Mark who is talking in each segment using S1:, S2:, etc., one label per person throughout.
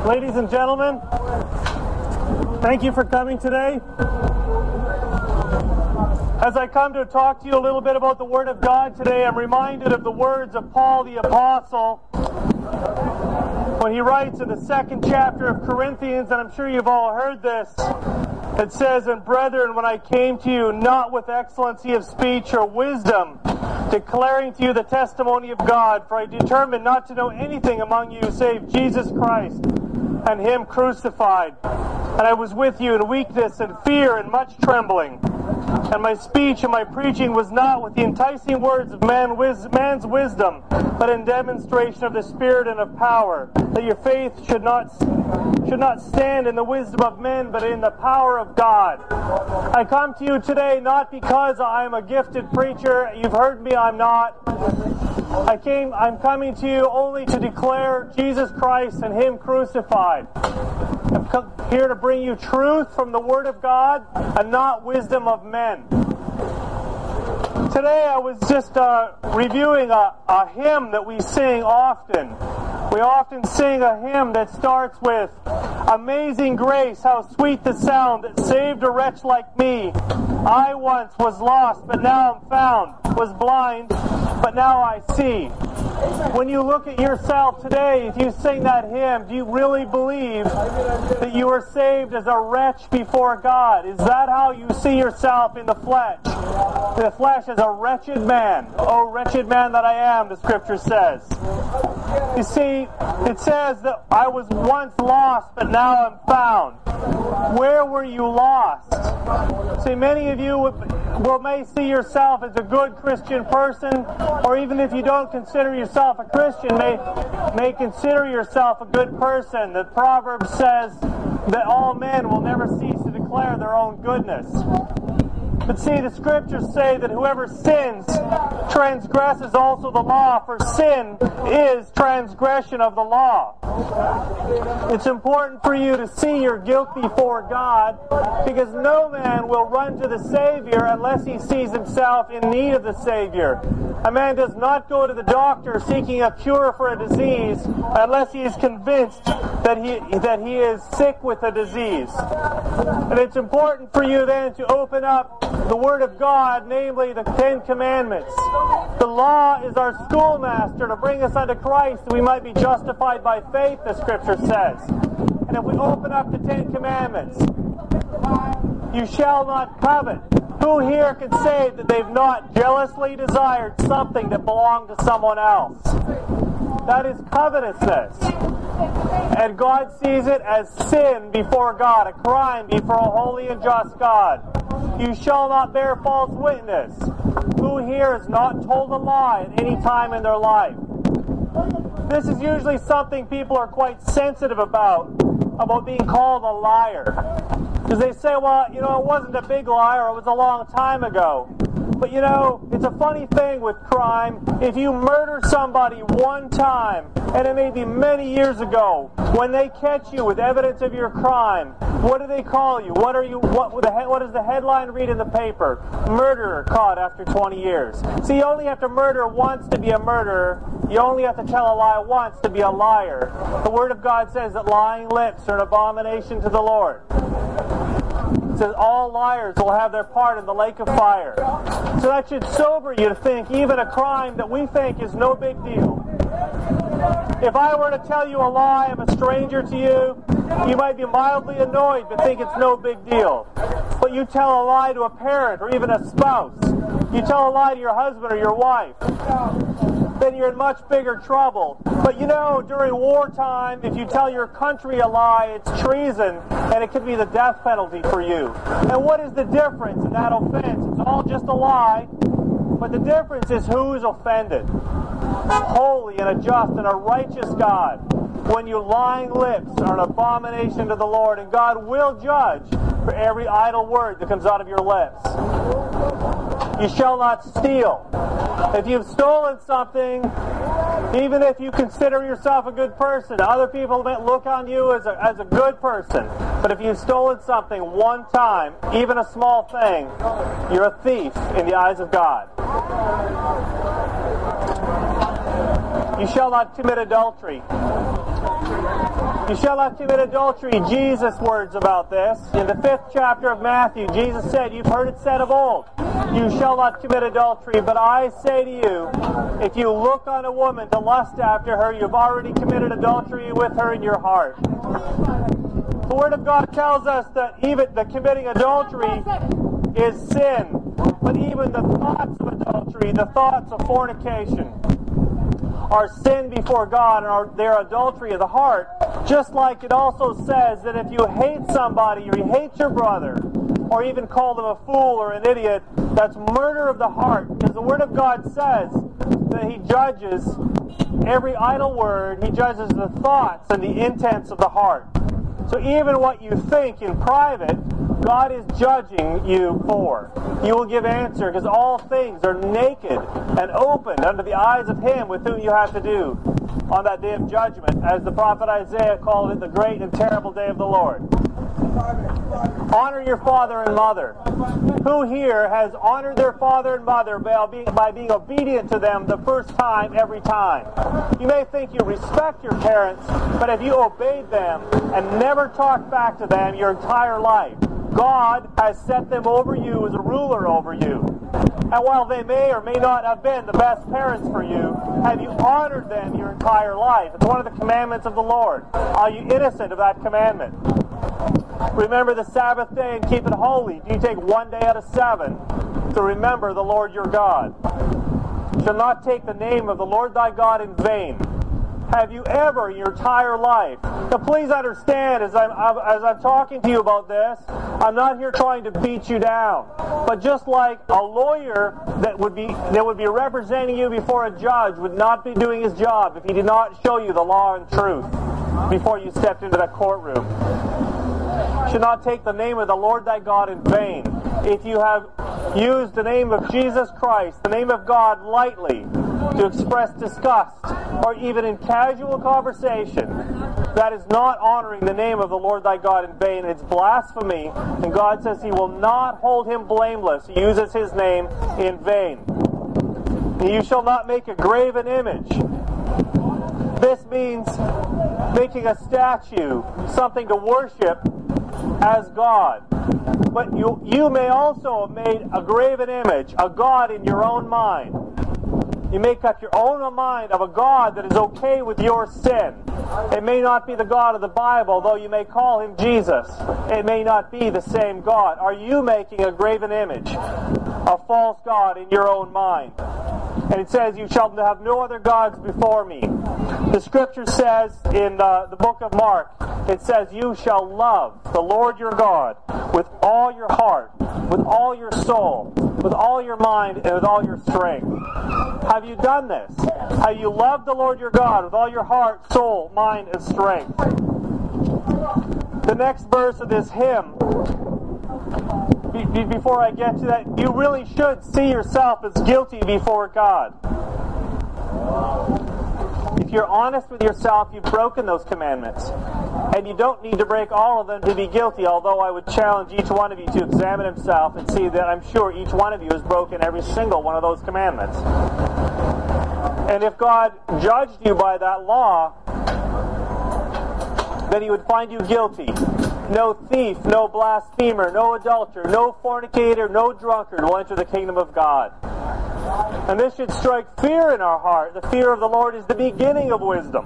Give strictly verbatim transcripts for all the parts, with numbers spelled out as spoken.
S1: Ladies and gentlemen, thank you for coming today. As I come to talk to you a little bit about the Word of God today, I'm reminded of the words of Paul the Apostle when he writes in the second chapter of Corinthians, and I'm sure you've all heard this. It says, "And brethren, when I came to you, not with excellency of speech or wisdom, declaring to you the testimony of God, for I determined not to know anything among you save Jesus Christ and Him crucified. And I was with you in weakness and fear and much trembling. And my speech and my preaching was not with the enticing words of man, wis- man's wisdom, but in demonstration of the Spirit and of power, that your faith should not should not stand in the wisdom of men, but in the power of God." I come to you today not because I am a gifted preacher. You've heard me, I'm not. I came, I'm coming to you only to declare Jesus Christ and Him crucified. I'm come here to bring you truth from the Word of God and not wisdom of men. Today I was just uh, reviewing a, a hymn that we sing often. We often sing a hymn that starts with, "Amazing grace, how sweet the sound that saved a wretch like me. I once was lost, but now I'm found, was blind, but now I see." When you look at yourself today, if you sing that hymn, do you really believe that you are saved as a wretch before God? Is that how you see yourself in the flesh? The flesh as a wretched man. "Oh, wretched man that I am," the Scripture says. You see, it says that I was once lost, but now I'm found. Where were you lost? See, many of you will may see yourself as a good Christian person, or even if you don't consider yourself a Christian, may, may consider yourself a good person. The Proverbs says that all men will never cease to declare their own goodness. But see, the Scriptures say that whoever sins transgresses also the law, for sin is transgression of the law. It's important for you to see your guilt before God, because no man will run to the Savior unless he sees himself in need of the Savior. A man does not go to the doctor seeking a cure for a disease unless he is convinced that he that he is sick with a disease. And it's important for you then to open up the Word of God, namely the Ten Commandments. The law is our schoolmaster to bring us unto Christ that we might be justified by faith, the Scripture says. And if we open up the Ten Commandments, "You shall not covet." Who here can say that they've not jealously desired something that belonged to someone else? That is covetousness. And God sees it as sin before God, a crime before a holy and just God. "You shall not bear false witness." Who here has not told a lie at any time in their life? This is usually something people are quite sensitive about, about being called a liar. Because they say, well, you know, it wasn't a big lie, or it was a long time ago. But you know, it's a funny thing with crime. If you murder somebody one time, and it may be many years ago, when they catch you with evidence of your crime, what do they call you? What are you? What, what does the headline read in the paper? "Murderer caught after twenty years." See, you only have to murder once to be a murderer. You only have to tell a lie once to be a liar. The Word of God says that lying lips are an abomination to the Lord. It says all liars will have their part in the lake of fire. So that should sober you to think even a crime that we think is no big deal. If I were to tell you a lie, I'm a stranger to you, you might be mildly annoyed but think it's no big deal. But you tell a lie to a parent or even a spouse, you tell a lie to your husband or your wife, then you're in much bigger trouble. But you know, during wartime, if you tell your country a lie, it's treason, and it could be the death penalty for you. And what is the difference in that offense? It's all just a lie, but the difference is who's offended. Holy and a just and a righteous God, when your lying lips are an abomination to the Lord, and God will judge for every idle word that comes out of your lips. "You shall not steal." If you've stolen something, even if you consider yourself a good person, other people may look on you as a, as a good person. But if you've stolen something one time, even a small thing, you're a thief in the eyes of God. "You shall not commit adultery." You shall not commit adultery. Jesus' words about this. In the fifth chapter of Matthew, Jesus said, you've heard it said of old, you shall not commit adultery. But I say to you, if you look on a woman to lust after her, you've already committed adultery with her in your heart. The Word of God tells us that even the committing adultery is sin. But even the thoughts of adultery, the thoughts of fornication, are sin before God, and are their adultery of the heart. Just like it also says that if you hate somebody, or you hate your brother, or even call them a fool or an idiot, that's murder of the heart. Because the Word of God says that He judges every idle word. He judges the thoughts and the intents of the heart. So even what you think in private, God is judging you for. You will give answer, because all things are naked and open under the eyes of Him with whom you have to do on that day of judgment, as the prophet Isaiah called it, the great and terrible day of the Lord. Honor your father and mother. Who here has honored their father and mother by being, by being obedient to them the first time, every time? You may think you respect your parents, but if you obeyed them and never talked back to them your entire life, God has set them over you as a ruler over you. And while they may or may not have been the best parents for you, have you honored them your entire life? It's one of the commandments of the Lord. Are you innocent of that commandment? Remember the Sabbath day and keep it holy. Do you take one day out of seven to remember the Lord your God? You shall not take the name of the Lord thy God in vain. Have you ever in your entire life? Now please understand, as I'm, as I'm talking to you about this, I'm not here trying to beat you down. But just like a lawyer that would be that would be representing you before a judge would not be doing his job if he did not show you the law and truth before you stepped into that courtroom. You should not take the name of the Lord thy God in vain. If you have used the name of Jesus Christ, the name of God, lightly to express disgust, or even in casual conversation, that is not honoring the name of the Lord thy God in vain. It's blasphemy, and God says He will not hold him blameless. He uses His name in vain. You shall not make a graven image. This means making a statue, something to worship as God. But you, you may also have made a graven image, a God in your own mind. You make up your own mind of a God that is okay with your sin. It may not be the God of the Bible, though you may call Him Jesus. It may not be the same God. Are you making a graven image, a false God in your own mind? And it says, you shall have no other gods before me. The Scripture says in the, the book of Mark, it says, you shall love the Lord your God with all your heart, with all your soul, with all your mind, and with all your strength. Have you done this? Have you loved the Lord your God with all your heart, soul, mind, and strength? The next verse of this hymn, be, be, before I get to that, you really should see yourself as guilty before God. If you're honest with yourself, you've broken those commandments. And you don't need to break all of them to be guilty, although I would challenge each one of you to examine himself and see that I'm sure each one of you has broken every single one of those commandments. And if God judged you by that law, then He would find you guilty. No thief, no blasphemer, no adulterer, no fornicator, no drunkard will enter the kingdom of God. And this should strike fear in our heart. The fear of the Lord is the beginning of wisdom.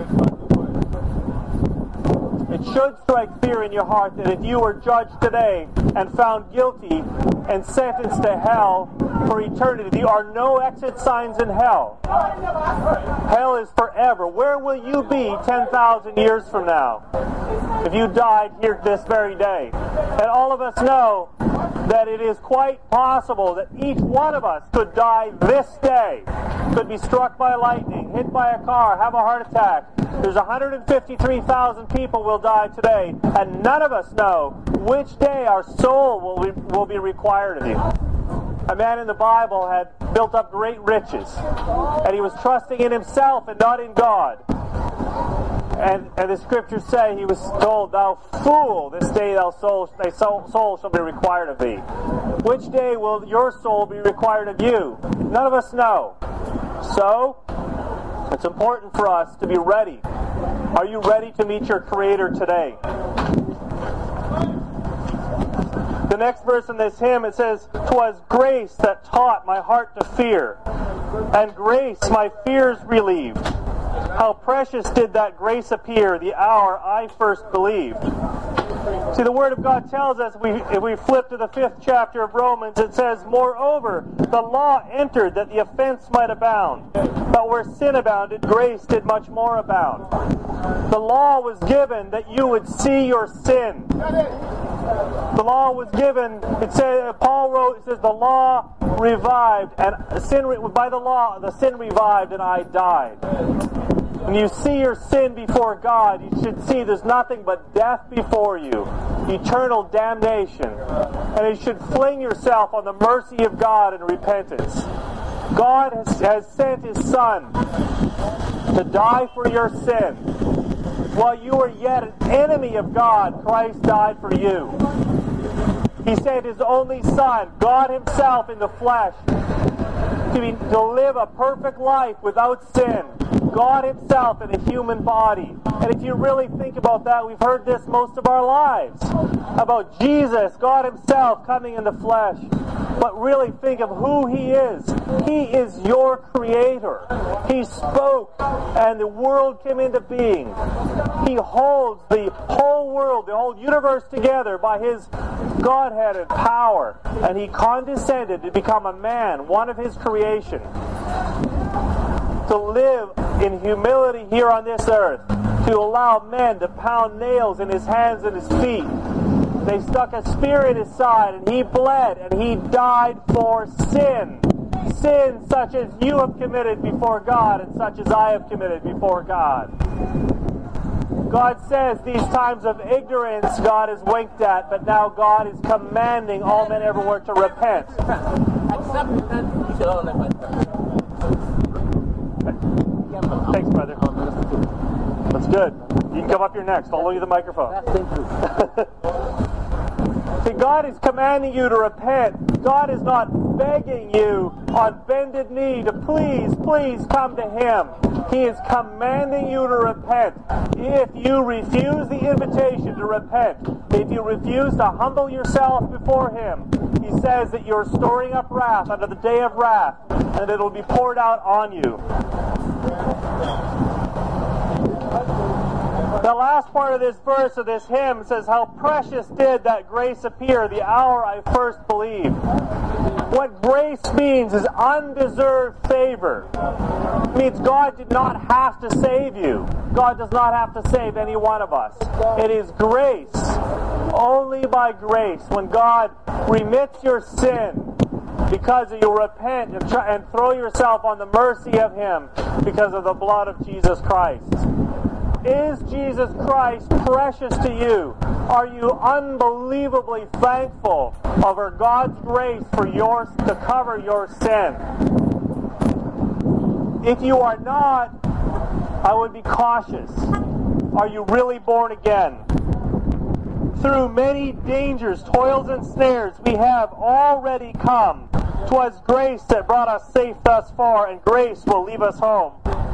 S1: It should strike fear in your heart that if you were judged today and found guilty and sentenced to hell for eternity, there are no exit signs in hell. Hell is forever. Where will you be ten thousand years from now if you died here this very day? And all of us know that it is quite possible that each one of us could die this day, could be struck by lightning, hit by a car, have a heart attack. There's one hundred fifty-three thousand people will die today, and none of us know which day our soul will be, will be required of you. A man in the Bible had built up great riches, and he was trusting in himself and not in God. And, and the Scriptures say he was told, thou fool, this day thy soul, thy soul, soul shall be required of thee. Which day will your soul be required of you? None of us know. So, it's important for us to be ready Are you ready to meet your Creator today? The next verse in this hymn, it says, "'Twas grace that taught my heart to fear, and grace my fears relieved. How precious did that grace appear the hour I first believed." See, the Word of God tells us, we, if we flip to the fifth chapter of Romans, it says, "Moreover, the law entered that the offense might abound. But where sin abounded, grace did much more abound." The law was given that you would see your sin. The law was given, it says, Paul wrote, it says, "The law revived, and sin, by the law, the sin revived, and I died." When you see your sin before God, you should see there's nothing but death before you, eternal damnation. And you should fling yourself on the mercy of God in repentance. God has, has sent His Son to die for your sin. While you were yet an enemy of God, Christ died for you. He sent His only Son, God Himself in the flesh, to, be, to live a perfect life without sin. God Himself in a human body. And if you really think about that, we've heard this most of our lives. About Jesus, God Himself coming in the flesh. But really think of who He is. He is your Creator. He spoke and the world came into being. He holds the whole world, the whole universe together by His Godhead and power. And He condescended to become a man, one of His creation. To live in humility here on this earth, to allow men to pound nails in His hands and His feet. They stuck a spear in His side, and He bled, and He died for sin. Sin such as you have committed before God, and such as I have committed before God. God says these times of ignorance God is winked at, but now God is commanding all men everywhere to repent. Thanks, brother. That's good. You can come up here next. I'll loan you the microphone. See, God is commanding you to repent. God is not begging you on bended knee to please, please come to Him. He is commanding you to repent. If you refuse the invitation to repent, if you refuse to humble yourself before Him, He says that you're storing up wrath under the day of wrath, and it will be poured out on you. The last part of this verse of this hymn says, "How precious did that grace appear the hour I first believed." What grace means is undeserved favor. It means God did not have to save you. God does not have to save any one of us. It is grace. Only by grace. When God remits your sin, because you repent and, try, and throw yourself on the mercy of Him because of the blood of Jesus Christ. Is Jesus Christ precious to you? Are you unbelievably thankful over God's grace for yours to cover your sin? If you are not, I would be cautious. Are you really born again? Through many dangers, toils, and snares, we have already come. 'Twas grace that brought us safe thus far, and grace will leave us home.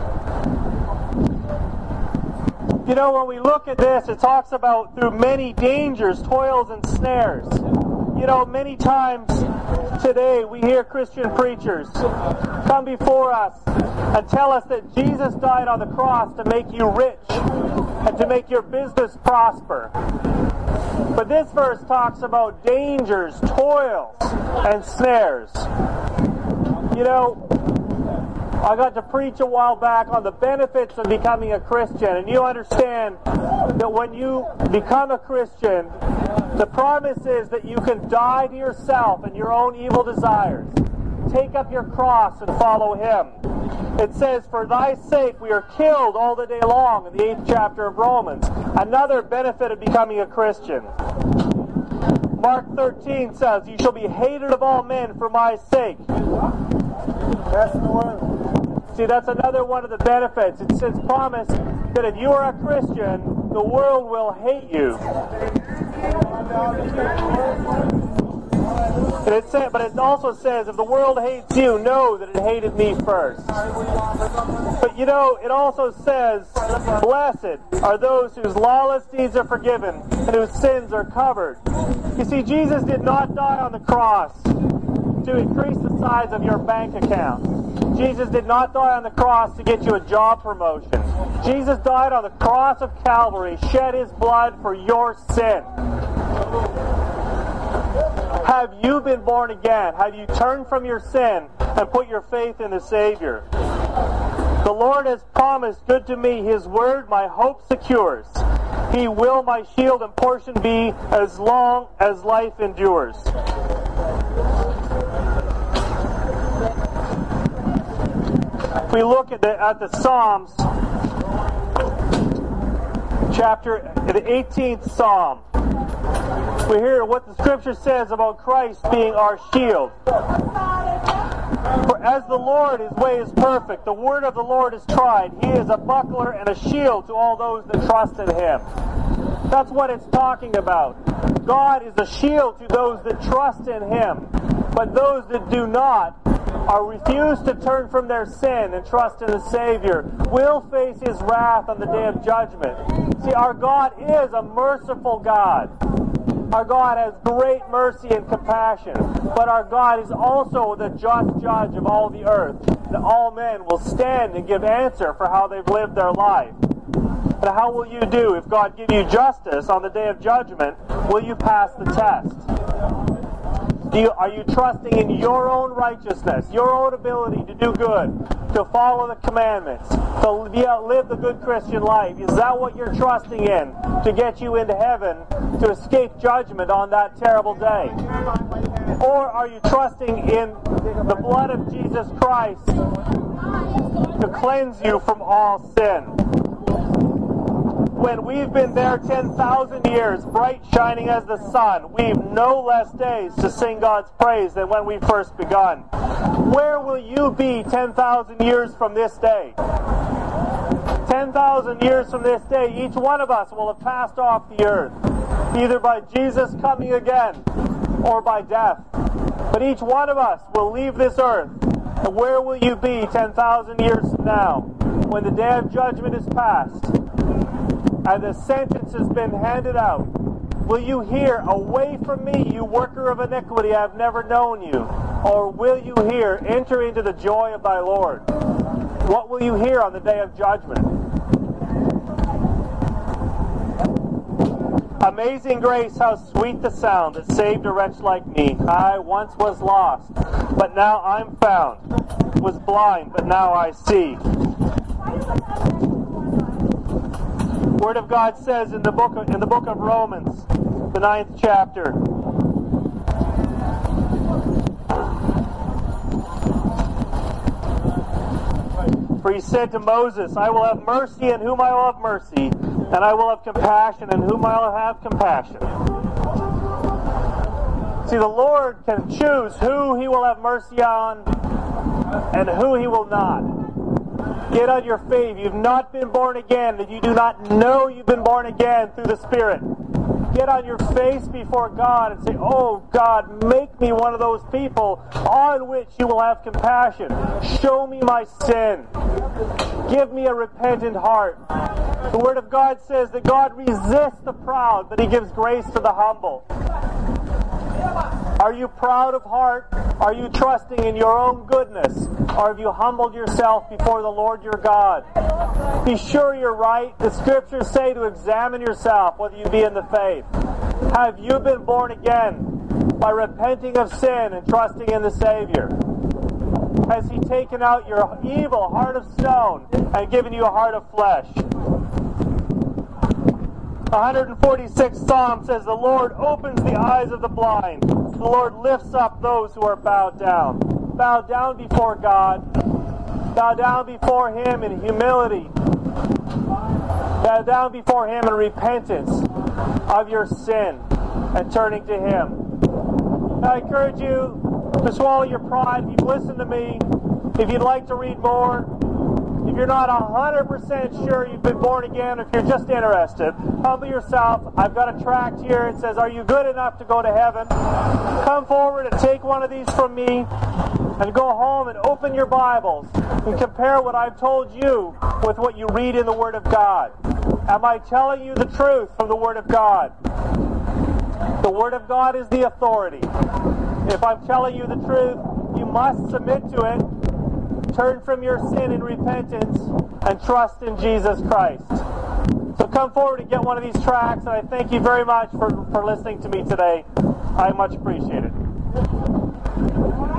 S1: You know, when we look at this, it talks about through many dangers, toils, and snares. You know, many times today we hear Christian preachers come before us and tell us that Jesus died on the cross to make you rich and to make your business prosper. But this verse talks about dangers, toils, and snares. You know, I got to preach a while back on the benefits of becoming a Christian, and you understand that when you become a Christian, the promise is that you can die to yourself and your own evil desires. Take up your cross and follow Him. It says, "For thy sake we are killed all the day long," in the eighth chapter of Romans. Another benefit of becoming a Christian. Mark thirteen says, "You shall be hated of all men for my sake." That's the one. See, that's another one of the benefits. It's, it's promised that if you are a Christian, the world will hate you. And it said, but it also says, if the world hates you, know that it hated me first. But you know, it also says, blessed are those whose lawless deeds are forgiven and whose sins are covered. You see, Jesus did not die on the cross to increase the size of your bank account. Jesus did not die on the cross to get you a job promotion. Jesus died on the cross of Calvary, shed his blood for your sin. Have you been born again? Have you turned from your sin and put your faith in the Savior? The Lord has promised good to me. His word my hope secures. He will my shield and portion be as long as life endures. If we look at the, at the Psalms, chapter, the eighteenth Psalm, we hear what the Scripture says about Christ being our shield. For as the Lord, his way is perfect, the word of the Lord is tried. He is a buckler and a shield to all those that trust in him. That's what it's talking about. God is a shield to those that trust in him. But those that do not, or refuse to turn from their sin and trust in the Savior, will face his wrath on the day of judgment. See, our God is a merciful God. Our God has great mercy and compassion. But our God is also the just judge of all the earth. And all men will stand and give answer for how they've lived their life. But how will you do if God give you justice on the day of judgment? Will you pass the test? Do you, are you trusting in your own righteousness, your own ability to do good, to follow the commandments, to live the good Christian life? Is that what you're trusting in to get you into heaven, to escape judgment on that terrible day? Or are you trusting in the blood of Jesus Christ to cleanse you from all sin? When we've been there ten thousand years, bright shining as the sun, we've no less days to sing God's praise than when we first begun. Where will you be ten thousand years from this day? ten thousand years from this day, each one of us will have passed off the earth, either by Jesus coming again or by death. But each one of us will leave this earth. And where will you be ten thousand years from now, when the day of judgment is past and the sentence has been handed out? Will you hear, "Away from me, you worker of iniquity, I have never known you"? Or will you hear, "Enter into the joy of thy Lord"? What will you hear on the day of judgment? Amazing grace, how sweet the sound that saved a wretch like me. I once was lost, but now I'm found. Was blind, but now I see. Word of God says in the book of, in the book of Romans, the ninth chapter, for he said to Moses, "I will have mercy on whom I will have mercy, and I will have compassion on whom I will have compassion." See, the Lord can choose who he will have mercy on and who he will not. Get on your faith. You've not been born again, and you do not know you've been born again through the Spirit. Get on your face before God and say, "Oh God, make me one of those people on which you will have compassion. Show me my sin. Give me a repentant heart." The Word of God says that God resists the proud, but he gives grace to the humble. Are you proud of heart? Are you trusting in your own goodness? Or have you humbled yourself before the Lord your God? Be sure you're right. The Scriptures say to examine yourself whether you be in the faith. Have you been born again by repenting of sin and trusting in the Savior? Has he taken out your evil heart of stone and given you a heart of flesh? The one hundred forty-sixth Psalm says, "The Lord opens the eyes of the blind. The Lord lifts up those who are bowed down." Bow down before God. Bow down before him in humility. Bow down before him in repentance of your sin and turning to him. I encourage you to swallow your pride. If you've listened to me, if you'd like to read more, If you're not one hundred percent sure you've been born again, if you're just interested, humble yourself. I've got a tract here. It says, "Are you good enough to go to heaven?" Come forward and take one of these from me and go home and open your Bibles and compare what I've told you with what you read in the Word of God. Am I telling you the truth from the Word of God? The Word of God is the authority. If I'm telling you the truth, you must submit to it, turn from your sin in repentance, and trust in Jesus Christ. So come forward and get one of these tracts, and I thank you very much for, for listening to me today. I much appreciate it.